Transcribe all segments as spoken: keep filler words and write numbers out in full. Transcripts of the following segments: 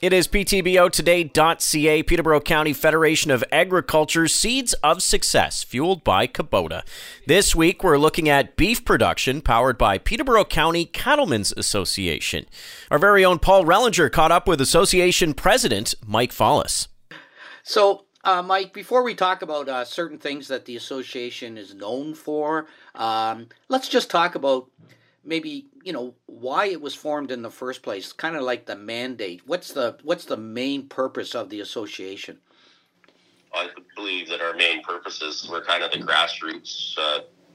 It is P T B O today dot C A, Peterborough County Federation of Agriculture, Seeds of Success, fueled by Kubota. This week, we're looking at beef production powered by Peterborough County Cattlemen's Association. Our very own Paul Rellinger caught up with Association President Mike Follis. So, uh, Mike, before we talk about uh, certain things that the association is known for, um, let's just talk about maybe, you know, why it was formed in the first place, kind of like the mandate. What's the what's the main purpose of the association? I believe that our main purpose is we're kind of the grassroots uh,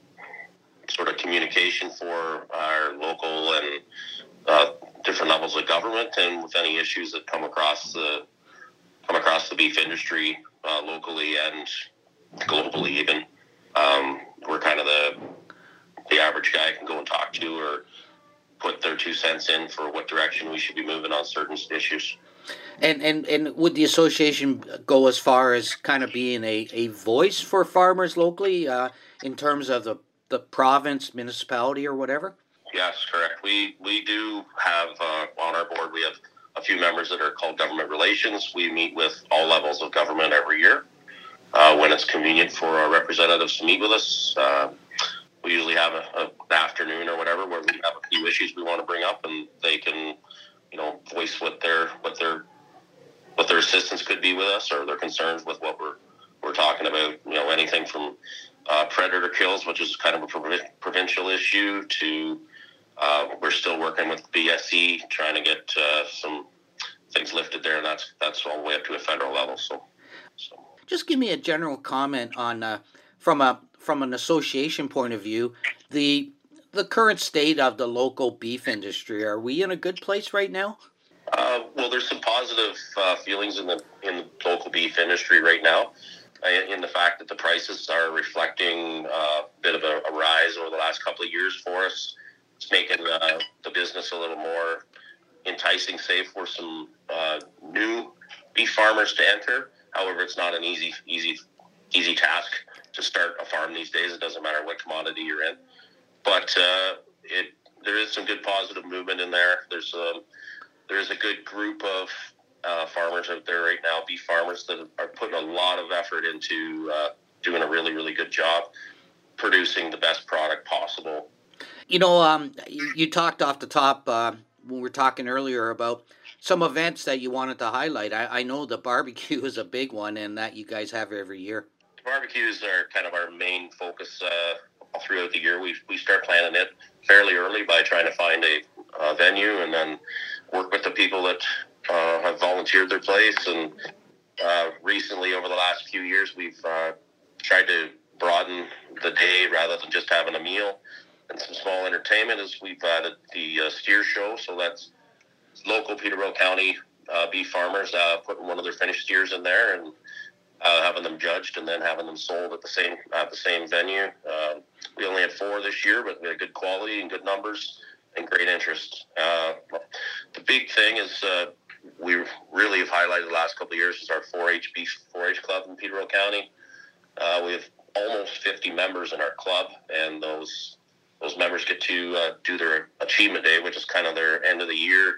sort of communication for our local and uh, different levels of government, and with any issues that come across the come across the beef industry uh, locally and globally even. Um, we're kind of the the average guy can go and talk to or put their two cents in for what direction we should be moving on certain issues. And and, and would the association go as far as kind of being a, a voice for farmers locally uh, in terms of the, the province, municipality, or whatever? Yes, correct. We we do have uh, on our board, we have a few members that are called government relations. We meet with all levels of government every year uh, when it's convenient for our representatives to meet with us. Uh, We usually have a, a, an afternoon or whatever where we have a few issues we want to bring up, and they can, you know, voice what their what their what their assistance could be with us, or their concerns with what we're we're talking about. You know, anything from uh, predator kills, which is kind of a prov- provincial issue, to uh, we're still working with B S E trying to get uh, some things lifted there, and that's that's all the way up to a federal level. So, so. Just give me a general comment on uh, from a from an association point of view, the the current state of the local beef industry. Are we in a good place right now? Uh, well, there's some positive uh, feelings in the in the local beef industry right now, uh, in the fact that the prices are reflecting uh, a bit of a, a rise over the last couple of years for us. It's making uh, the business a little more enticing, say, for some uh, new beef farmers to enter. However, it's not an easy easy easy task to start a farm these days. It doesn't matter what commodity you're in, but uh, it there is some good positive movement in there. There's a there is a good group of uh, farmers out there right now, beef farmers, that are putting a lot of effort into uh, doing a really really good job producing the best product possible. You know, um, you, you talked off the top uh, when we were talking earlier about some events that you wanted to highlight. I, I know the barbecue is a big one, and that you guys have every year. Barbecues are kind of our main focus uh, throughout the year. We we start planning it fairly early by trying to find a uh, venue, and then work with the people that uh, have volunteered their place. And uh, recently, over the last few years, we've uh, tried to broaden the day rather than just having a meal and some small entertainment. As we've added the uh, steer show, so that's local Peterborough County uh, beef farmers uh, putting one of their finished steers in there and Uh, having them judged and then having them sold at the same at the same venue. Uh, we only had four this year, but we had good quality and good numbers and great interest. Uh, the big thing is uh, we really have highlighted the last couple of years is our four H Beef four H Club in Peterborough County. Uh, we have almost fifty members in our club, and those those members get to uh, do their achievement day, which is kind of their end of the year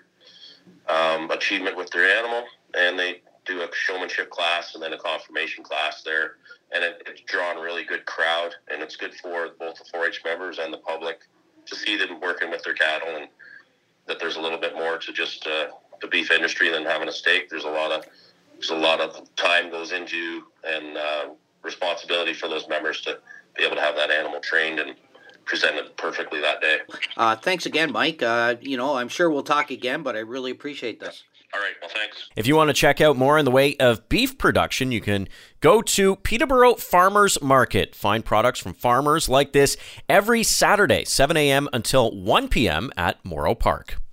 um, achievement with their animal, and they do a showmanship class and then a confirmation class there, and it, it's drawn a really good crowd, and it's good for both the four H members and the public to see them working with their cattle, and that there's a little bit more to just uh, the beef industry than having a steak. There's a lot of there's a lot of time goes into and uh, responsibility for those members to be able to have that animal trained and presented perfectly that day. Uh, thanks again, Mike. Uh, you know, I'm sure we'll talk again, but I really appreciate this. All right, well, thanks. If you want to check out more in the way of beef production, you can go to Peterborough Farmers Market. Find products from farmers like this every Saturday, seven a.m. until one p.m. at Morrow Park.